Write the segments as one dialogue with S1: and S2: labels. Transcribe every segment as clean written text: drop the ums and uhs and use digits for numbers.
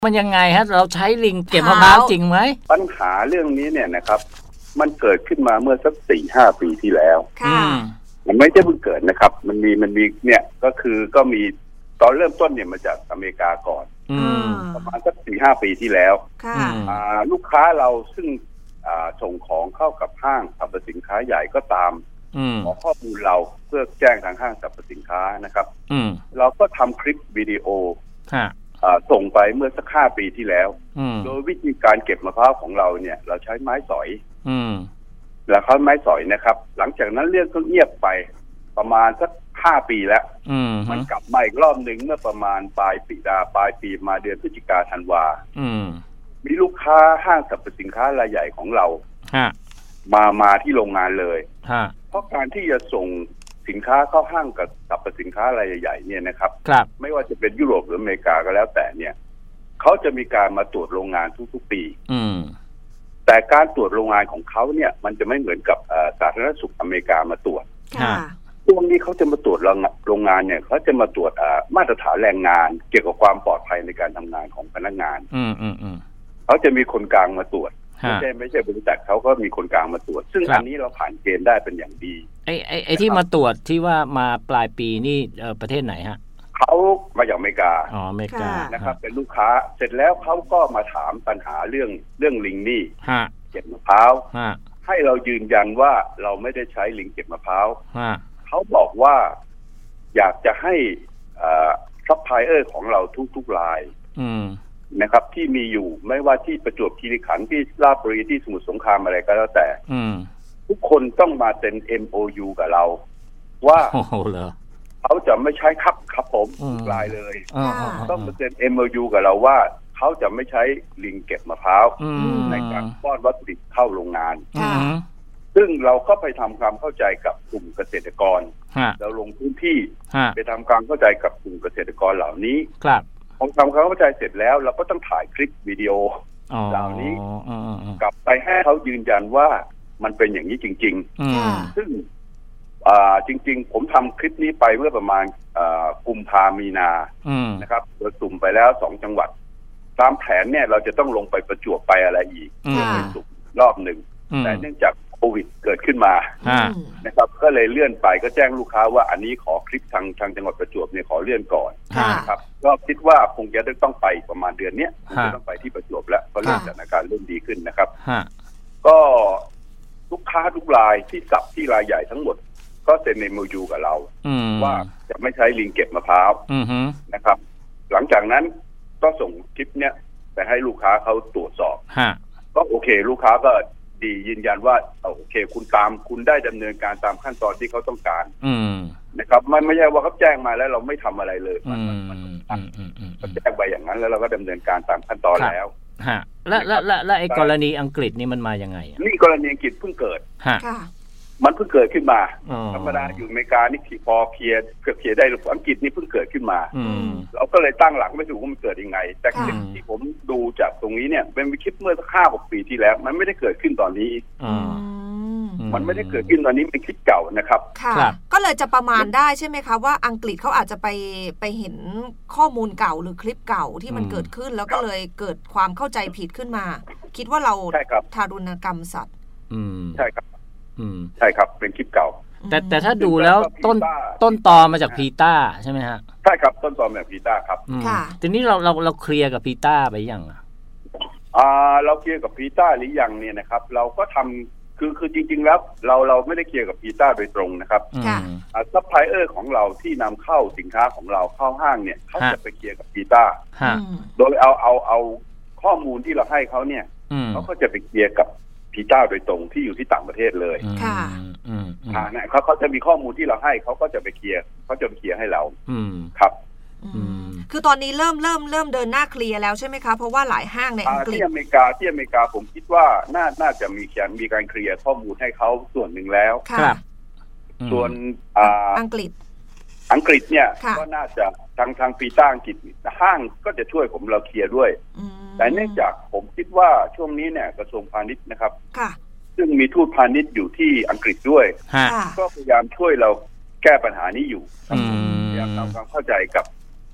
S1: มันยังไงฮะเราใช้ลิงเก็บมะพร้าวจริงไหม
S2: ปัญหาเรื่องนี้เนี่ยนะครับมันเกิดขึ้นมาเมื่อสัก 4-5 ปีที่แล้วมันไม่ใช่เพิ่งเกิดนะครับมันมีเนี่ยก็มีตอนเริ่มต้นเนี่ยมาจากอเมริกาก่อนประมาณสัก 4-5 ปีที่แล้วลูกค้าเราซึ่งส่งของเข้ากับห้างสรรพสินค้าใหญ่ก็ตามขอข้อมูลเราเพื่อแจ้งทางห้างสรรพสินค้านะครับเราก็ทำคลิปวิดีโอส่งไปเมื่อสัก 5 ปีที่แล้วโดยวิธีการเก็บมะพร้าวของเราเนี่ยเราใช้ไม้สอยแล้วเขาไม้สอยนะครับหลังจากนั้นเรื่องก็เงียบไปประมาณสัก5 ปีแล้วมันกลับมาอีกรอบหนึ่งเมื่อประมาณปลายปีมาเดือนพฤศจิกาธันวามีลูกค้าห้างสรรพสินค้ารายใหญ่ของเรามาที่โรงงานเลยเพราะการที่จะส่งสินค้าเข้าห้างกับสรรพสินค้ารายใหญ่เนี่ยนะครับไม่ว่าจะเป็นยุโรปหรืออเมริกาก็แล้วแต่เนี่ยเขาจะมีการมาตรวจโรงงานทุกๆปีแต่การตรวจโรงงานของเขาเนี่ยมันจะไม่เหมือนกับสาธารณสุขอเมริกามาตรวจพวกนี้เขาจะมาตรวจโรงงานเนี่ยเขาจะมาตรวจมาตรฐานแรงงานเกี่ยวกับความปลอดภัยในการทำงานของพนักงานเขาจะมีคนกลางมาตรวจไม่ใช่บริษัทเขาก็มีคนกลางมาตรวจซึ่งอันนี้เราผ่านเกณฑ์ได้เป็นอย่างดี
S1: ไอ้ที่มาตรวจที่ว่ามาปลายปีนี่ประเทศไหนฮะ
S2: เขามาจากอเมริกา
S1: อเมริกา
S2: นะครับเป็นลูกค้าเสร็จแล้วเขาก็มาถามปัญหาเรื่องลิงนี่เก็บมะพร้าวให้เรายืนยันว่าเราไม่ได้ใช้ลิงเก็บมะพร้าวเขาบอกว่าอยากจะให้ซัพพลายเออร์ของเราทุกรายนะครับที่มีอยู่ไม่ว่าที่ประจวบคีรีขันธ์ที่ราชบุรีที่สมุทรสงครามอะไรก็แล้วแต่ทุกคนต้องมาเซ็น MOU กับเราว่าเขาจะไม่ใช้ครับผมทุกรายเลยต้องมาเซ็น MOU กับเราว่าเขาจะไม่ใช้ลิงเก็บมะพร้าวในการป้อนวัตถุดิบเข้าโรงงานซึ่งเราก็ไปทำความเข้าใจกับกลุ่มเกษตรกรเราลงพื้นที่ไปทำความเข้าใจกับกลุ่มเกษตรกรเหล่านี้พอทำความเข้าใจเสร็จแล้วเราก็ต้องถ่ายคลิปวิดีโอเหล่านี้กลับไปให้เขายืนยันว่ามันเป็นอย่างนี้จริงๆซึ่งจริงๆผมทำคลิปนี้ไปเมื่อประมาณกุมภามีนานะครับเราสุ่มไปแล้ว2 จังหวัดตามแผนเนี่ยเราจะต้องลงไปประจวบไปอะไรอีกไปสุ่มรอบหนึ่งแต่เนื่องจากโควิดเกิดขึ้นมานะครับก็เลยเลื่อนไปก็แจ้งลูกค้าว่าอันนี้ขอคลิปทางจังหวัดประจวบเนี่ยขอเลื่อนก่อนนะครับก็คิดว่าคงจะต้องไปประมาณเดือนนี้คงจะต้องไปที่ประจวบแล้วเพราะเรื่องสถานการณ์เริ่มดีขึ้นนะครับก็ลูกค้าทุกรายที่รายใหญ่ทั้งหมดก็เซ็นในMOUกับเราว่าจะไม่ใช้ลิงเก็บมะพร้าวนะครับหลังจากนั้นก็ส่งคลิปเนี้ยไปให้ลูกค้าเขาตรวจสอบก็โอเคลูกค้าก็ดียืนยันว่าโอเคคุณได้ดำเนินการตามขั้นตอนที่เขาต้องการนะครับไม่ใช่ว่าเขาแจ้งมาแล้วเราไม่ทำอะไรเลยมันแจ้งไปอย่างนั้นแล้วเราก็ดำเนินการตามขั้นตอนแล้ว
S1: และไอ้กรณีอังกฤษนี่มันมายังไง
S2: นี่กรณีอังกฤษเพิ่งเกิดมันเพิ่งเกิดขึ้นมาธรรมดาอยู่อเมริกานี่พอเคลียร์ได้หรืออังกฤษนี่เพิ่งเกิดขึ้นมาเราก็เลยตั้งหลักไม่ถูกว่ามันเกิดยังไงแต่คลิปที่ผมดูจากตรงนี้เนี่ยเป็นคลิปเมื่อสัก 5-6 ปีที่แล้วมันไม่ได้เกิดขึ้นตอนนี้มันไม่ได้เกิดขึ้นตอนนี้เป็นคลิปเก่านะครับ
S3: ค่ะก็เลยจะประมาณได้ใช่ไหมคะว่าอังกฤษเขาอาจจะไปเห็นข้อมูลเก่าหรือคลิปเก่าที่มันเกิดขึ้นแล้วก็เลยเกิดความเข้าใจผิดขึ้นมาคิดว่าเราทารุณกรรมสัตว์
S2: ใช่ครับใช่ครับเป็นคลิปเก่า
S1: แต่ถ้าดูแล้วต้นตอมาจากพีต้าใช่ไหมฮะ
S2: ใช่ครับต้นตอมาจากพีต้าครับ
S1: ทีนี้เราเคลียร์กับพีต้าไปยัง
S2: เราเคลียร์กับพีต้าหรือยังเนี่ยนะครับเราก็ทำคือจริงๆแล้วเราไม่ได้เคลียร์กับพีต้าโดยตรงนะครับซัพพลายเออร์ของเราที่นำเข้าสินค้าของเราเข้าห้างเนี่ยเขาจะไปเคลียร์กับพีต้าโดยเอาข้อมูลที่เราให้เขาเนี่ยเขาก็จะไปเคลียร์กับพีต้าโดยตรงที่อยู่ที่ต่างประเทศเลยเนี่ยเขาจะมีข้อมูลที่เราให้เขาก็จะไปเคลียร์เขาจะไปเคลียร์ให้เราครับ
S3: คือตอนนี้เริ่มเดินหน้าเคลียร์แล้วใช่ไหมคะเพราะว่าหลายห้างในอังกฤษ
S2: ที่อเมริกาผมคิดว่าน่าจะมีการเคลียร์ข้อมูลให้เขาส่วนหนึ่งแล้ว
S1: ครับ
S2: ส่วน
S3: อังกฤษ
S2: เนี่ยก็น่าจะทางพีต้าอังกฤษห้างก็จะช่วยเราเคลียร์ด้วยแต่เนื่องจากผมคิดว่าช่วงนี้เนี่ยกระทรวงพาณิชย์นะครับซึ่งมีทูตพาณิชย์อยู่ที่อังกฤษด้วยก็พยายามช่วยเราแก้ปัญหานี้อยู่พยายามทำความเข้าใจกับ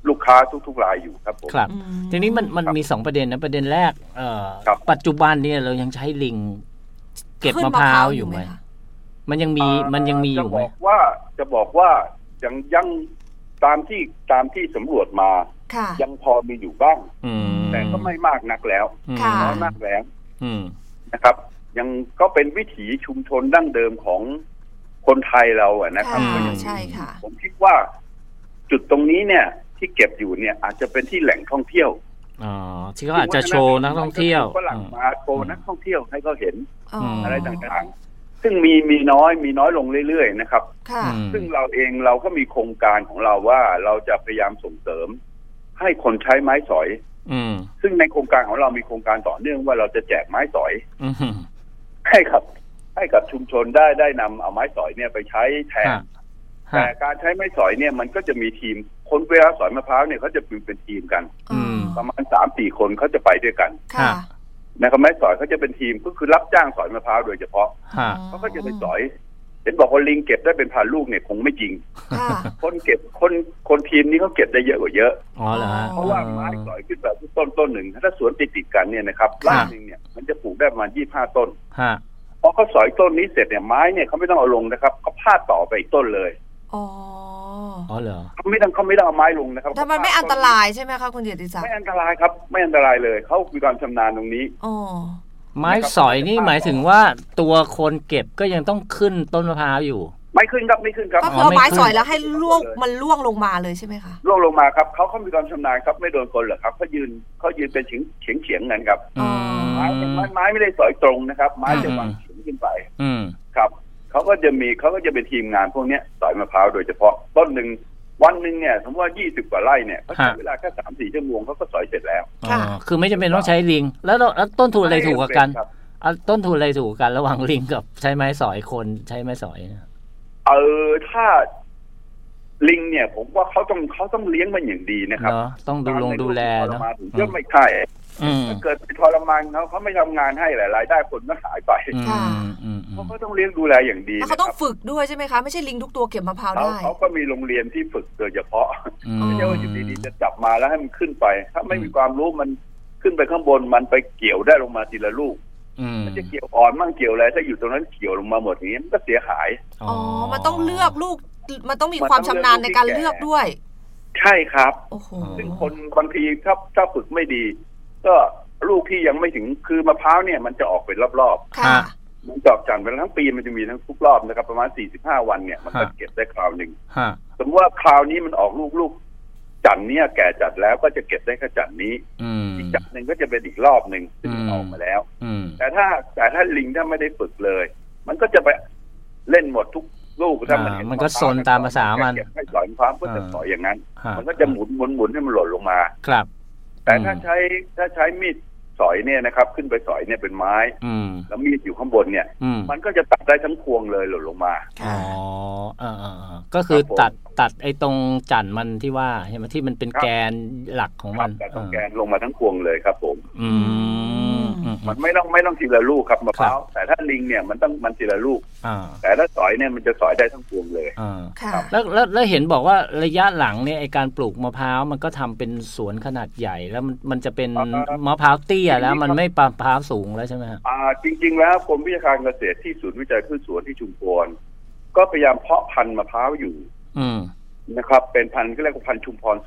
S2: ลูกค้าทุกๆรายอยู่ครับผม
S1: ครับทีนี้มันมี2ประเด็นนะประเด็นแรกปัจจุบันเนี่ยเรายังใช้ลิงเก็บมะพร้าวอยู่ไหมมันยังมีอยู่ไหม
S2: จะบอกว่ายังตามที่สำรวจมายังพอมีอยู่บ้างแต่ก็ไม่มากนักแล้วน้อยมากแล้วนะครับยังก็เป็นวิถีชุมชนดั้งเดิมของคนไทยเราอะนะครับ
S3: ใช่ค่ะ
S2: ผมคิดว่าจุดตรงนี้เนี่ยที่เก็บอยู่เนี่ยอาจจะเป็นที่แหล่งท่องเที่ยว
S1: ที่เขาอาจจะโชว์นักท่องเที่ยว
S2: ฝรั่งมาโชว์นักท่องเที่ยวให้เขาเห็นอะไรต่างๆซึ่งมีน้อยลงเรื่อยๆนะครับซึ่งเราก็มีโครงการของเราว่าเราจะพยายามส่งเสริมให้คนใช้ไม้สอยซึ่งในโครงการของเรามีโครงการต่อเนื่องว่าเราจะแจกไม้สอยให้กับชุมชนได้นำเอาไม้สอยเนี่ยไปใช้แทนแต่การใช้ไม้สอยเนี่ยมันก็จะมีทีมคนเวลาสอยมะพร้าวเนี่ยเขาจะเป็นทีมกันประมาณ 3-4 คนเขาจะไปด้วยกันนะครับไม้สอยเขาจะเป็นทีมก็คือรับจ้างสอยมะพร้าวโดยเฉพาะเขาก็จะไปสอยเห็นบอกว่าลิงเก็บได้เป็นพันลูกเนี่ยคงไม่จริงคนเก็บคนทีมนี้เขาเก็บได้เยอะกว่าเยอะเพราะว่าไม้สอยขึ้นแบบต้นหนึ่งถ้าสวนติดกันเนี่ยนะครับไร่นึงเนี่ยมันจะปลูกได้ประมาณ25 ต้นพอเขาสอยต้นนี้เสร็จเนี่ยไม้เนี่ยเขาไม่ต้องเอาลงนะครับเขาพาดต่อไปอีกต้นเลย
S3: อ๋อ
S1: เหรอ
S2: เขาไม่ต้องเอาไม้ลงนะครับ
S3: แต่มันไม่อันตรายใช่ไหมคะคุณเกียรติศักดิ์
S2: ไม่อันตรายครับไม่อันตรายเลยเขามีความชำนาญตรงนี้
S1: ไม้สอยนี่หมายถึงว่าตัวคนเก็บก็ยังต้องขึ้นต้นมะพร้าวอยู่
S2: ไม่ขึ้นครับ
S3: ก็คือไม้สอยแล้วให้ล่วงลงมาเลยใช่ไหมคะ
S2: ล่วงลงมาครับเขามีความชำนาญครับไม่โดนคนหรอกครับเขายืนเป็นเฉียงกันครับไม้ไม่ได้สอยตรงนะครับไม้จะวางเฉียงขึ้นไปครับเขาก็จะเป็นทีมงานพวกนี้สอยมะพร้าวโดยเฉพาะต้นหนึ่งวันหนึ่งเนี่ยสมมติว่า20 กว่าไร่เนี่ยเขาใช้เวลาแค่ 3-4 ชั่วโมงเขาก็สอยเสร็จแล้ว
S1: คือไม่จำเป็นต้องใช้ลิงแล้วต้นทุนอะไรถูกกว่ากันต้นทุนอะไรถูกกันระหว่างลิงกับใช้ไม้สอยคนใช้ไม้สอย
S2: ถ้าลิงเนี่ยผมว่าเขาต้องเลี้ยงมันอย่างดีนะครับ
S1: ต้องดูแลเนาะ
S2: ก็ไม่ใช่ถ้าเกิดทรมานเขาไม่ทำงานให้หลายรายได้คนก็หายไปเพราะเขาต้องเลี้ยงดูแลอย่างดี
S3: เขาต้องฝึกด้วยใช่ไหมคะไม่ใช่ลิงทุกตัวเก็บมะพร้าวได้
S2: เขาก็มีโรงเรียนที่ฝึกโดยเฉพาะไม่ใช่ว่าอยู่ดีๆจะจับมาแล้วให้มันขึ้นไปถ้าไม่มีความรู้มันขึ้นไปข้างบนมันไปเกี่ยวได้ลงมาทีละลูกมันจะเกี่ยวอ่อนมั่งเกี่ยวอะไรถ้าอยู่ตรงนั้นเกี่ยวลงมาหมดอย่างนี้มันก็เสียหาย
S3: มันต้องเลือกลูกมันต้องมีความชำนาญในการเลือกด้วย
S2: ใช่ครับซึ่งคนบางทีถ้าฝึกไม่ดีก็ลูกที่ยังไม่ถึงคือมะพร้าวเนี่ยมันจะออกเป็นรอบๆมันดอกจันทร์เป็นทั้งปีมันจะมีทั้งทุกรอบนะครับประมาณ45 วันเนี่ยมันก็เก็บได้คราวหนึ่งสมมติว่าคราวนี้มันออกลูกจันทร์เนี่ยแก่จัดแล้วก็จะเก็บได้แค่จันทร์นี้อีกจันทร์นึงก็จะเป็นอีกรอบหนึ่งซึ่งออกมาแล้วแต่ถ้าลิงถ้าไม่ได้ฝึกเลยมันก็จะไปเล่นหมดทุกลูกถ้า
S1: มันก็ซนตามภาษามัน
S2: ให้สอยความก็จะสอยอย่างนั้นมันก็จะหมุนให้มันหล่นลงมา
S1: ครับ
S2: แต่ถ้าใช้มีดสอยเนี่ยนะครับขึ้นไปสอยเนี่ยเป็นไม้แล้วมีดอยู่ข้างบนเนี่ยมันก็จะตัดได้ทั้งพวงเลยหล่นลงมา
S1: ก็คือตัดไอ้ตรงจั่นมันที่ว่าใช่ไหมที่มันเป็นแกนหลักของมัน
S2: ตรงแกนลงมาทั้งพวงเลยครับผมมันไม่ต้องทีละลูกครับมะพร้าวแต่ถ้าลิงเนี่ยมันทีละลูกแต่ถ้าสอยเนี่ยมันจะสอยได้ทั้งพวงเลย
S1: แล้วเห็นบอกว่าระยะหลังเนี่ยไอ้การปลูกมะพร้าวมันก็ทำเป็นสวนขนาดใหญ่แล้วมันจะเป็นมะพร้าวเตี้ยแล้วมันไม่มะพร้าวสูงแล้วใช่ไหมครับ
S2: จริงๆแล้วกรมวิชาการเกษตรที่ศูนย์วิจัยพืชสวนที่ชุมพรก็พยายามเพาะพันธุ์มะพร้าวอยู่นะครับเป็นพันธุ์ที่เรียกว่าพันธุ์ชุมพร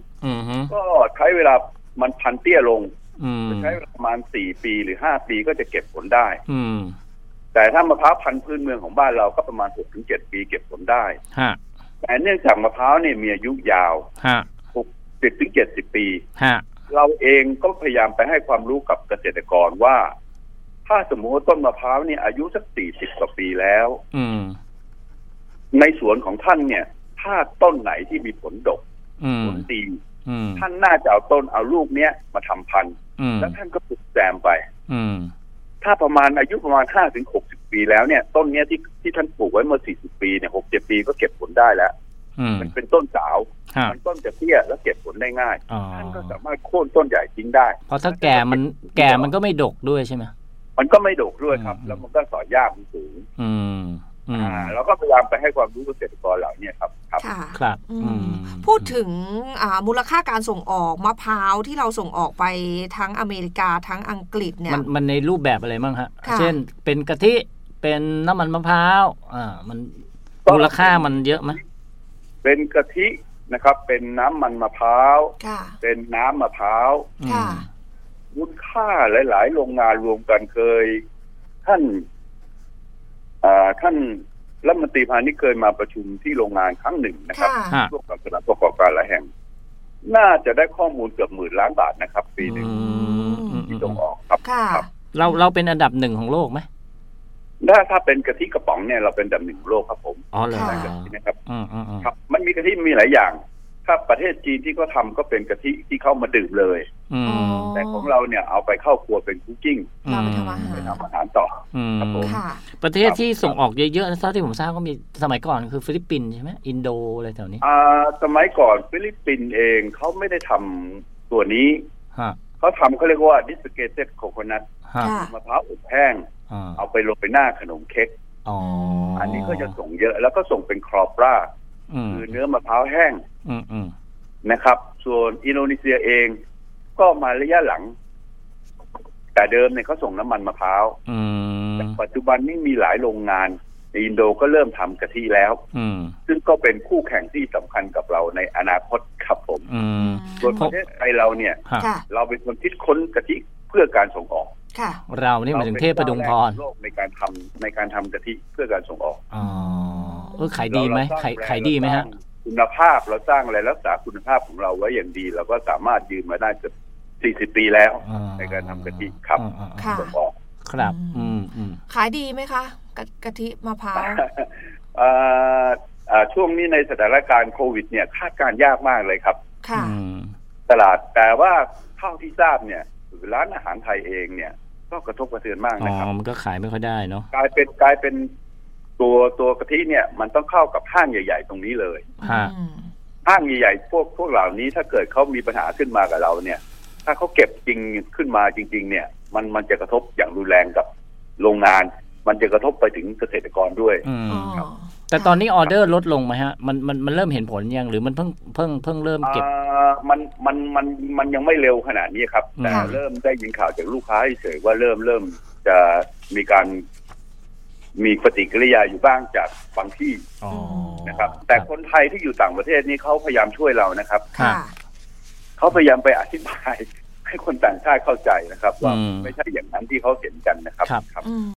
S2: 2ก็ใช้เวลามันพันธุ์เตี้ยลงใช้ประมาณ4 ปีหรือ5 ปีก็จะเก็บผลได้แต่ถ้ามะพร้าวพันธุ์พื้นเมืองของบ้านเราก็ประมาณ 6-7 ปีเก็บผลได้แต่เนื่องจากมะพร้าวเนี่ยมีอายุยาว60-70 ปีเราเองก็พยายามไปให้ความรู้กับเกษตรกรว่าถ้าสมมติว่าต้นมะพร้าวเนี่ยอายุสัก40 กว่าปีแล้วในสวนของท่านเนี่ยถ้าต้นไหนที่มีผลดกผลดีท่านน่าจะเอาลูกเนี้ยมาทำพันธุ์แล้วท่านก็ปลูกแซมไปถ้าประมาณอายุประมาณ5-60 ปีแล้วเนี่ยต้นเนี้ยที่ท่านปลูกไว้เมื่อ40 ปีเนี่ย6-7 ปีก็เก็บผลได้แล้วมันเป็นต้นสาวมันต้นจะเตี้ยแล้วเก็บผลได้ง่ายท่านก็สามารถโค่นต้นใหญ่ทิ้งได้
S1: เพราะถ้าแก่มันก็ไม่ดกด้วยใช่ไหม
S2: มันก็ไม่ดกด้วยครับแล้วมันก็สอยยากมันสูงเราก็พยายามไปให้ความรู้เกษตรกรเหล่านี้ครับ
S1: ครับ
S3: พูดถึงมูลค่าการส่งออกมะพร้าวที่เราส่งออกไปทั้งอเมริกาทั้งอังกฤษเนี่ย
S1: มันในรูปแบบอะไรบ้างฮะเช่นเป็นกะทิเป็นน้ำมันมะพร้าวมันมูลค่ามันเยอะไหม
S2: เป็นกะทินะครับเป็นน้ำมันมะพร้าวเป็นน้ำมะพร้าวมูลค่าหลายๆโรงงานรวมกันเคยท่านรัฐมนตรีพาณิชย์เคยมาประชุมที่โรงงานครั้งหนึ่งนะครับร่วมกับคณะประกอบการหลายแห่งน่าจะได้ข้อมูลเกือบ10,000 ล้านบาทนะครับปีหนึ่งที่ส่งออกครับ
S1: เราเป็นอันดับ1ของโลกไหม
S2: ถ้าเป็นกะทิกระป๋องเนี่ยเราเป็นอันดับ1ของโลกครับผม
S1: เลย
S2: นะครับครับมันมีกะทิมีหลายอย่างถ้าประเทศจีนที่เขาทำก็เป็นกะทิที่เข้ามาดื่มเลยแต่ของเราเนี่ยเอาไปเข้าครัวเป็นคุกกิ้งไปทำอาหารต่อครับผม
S1: ประเทศที่ส่งออกเยอะๆเท่าที่ผมทราบก็มีสมัยก่อนคือฟิลิปปินส์ใช่ไหมอินโดอะไรแถวนี้
S2: สมัยก่อนฟิลิปปินส์เองเขาไม่ได้ทำตัวนี้เขาทำเขาเรียกว่า desiccated coconut มะพร้าวอบแห้งเอาไปลงไปหน้าขนมเค้กอันนี้ก็จะส่งเยอะแล้วก็ส่งเป็นครอปราคือเนื้อมะพร้าวแห้งนะครับส่วนอินโดนีเซียเองก็มาระยะหลังแต่เดิมเนี่ยเขาส่งน้ำมันมะพร้าวแต่ปัจจุบันนี้มีหลายโรงงานในอินโดก็เริ่มทำกะทิแล้วซึ่งก็เป็นคู่แข่งที่สำคัญกับเราในอนาคตครับผมส่วนประเทศไทยเราเนี่ยเราเป็นคนคิดค้นกะทิเพื่อการส่งออก
S1: เรานี่หมายถึงเทพประดุงพร
S2: โลกในการทำกะทิเพื่อการส่งออก
S1: ขายดีไหมขายดีไหมฮะ
S2: คุณภาพเราสร้างอะไรรักษาคุณภาพของเราไว้อย่างดีเราก็สามารถยืนมาได้เกือบ40 ปีแล้วในการทำกะทิครับส่งออก
S1: ครับ
S3: ขายดีไหมคะกะทิมะพร้าว
S2: ช่วงนี้ในสถานการณ์โควิดเนี่ยคาดการยากมากเลยครับตลาดแต่ว่าเท่าที่ทราบเนี่ยร้านอาหารไทยเองเนี่ยก็กระทบกระเทือนมากนะครับ
S1: มันก็ขายไม่ค่อยได้เนาะ
S2: กลายเป็นตัวกะทิเนี่ยมันต้องเข้ากับห้างใหญ่ๆตรงนี้เลยห้างใหญ่ๆพวกเหล่านี้ถ้าเกิดเขามีปัญหาขึ้นมากับเราเนี่ยถ้าเขาเก็บจริงขึ้นมาจริงๆเนี่ยมันจะกระทบอย่างรุนแรงกับโรงงานมันจะกระทบไปถึงเกษตรกรด้วย
S1: แต่ตอนนี้ออเดอร์ลดลงไหมฮะมันเริ่มเห็นผลยังหรือมันเพิ่งเริ่มเก็บ
S2: มันยังไม่เร็วขนาดนี้ครับแต่เริ่มได้ยินข่าวจากลูกค้าเฉยว่าเริ่มจะมีปฏิกิริยาอยู่บ้างจากบางที่นะครับแต่คนไทยที่อยู่ต่างประเทศนี่เขาพยายามช่วยเรานะครับเขาพยายามไปอธิบายให้คนต่างชาติเข้าใจนะครับว่าไม่ใช่อย่างนั้นที่เขาเห็นกันนะครับ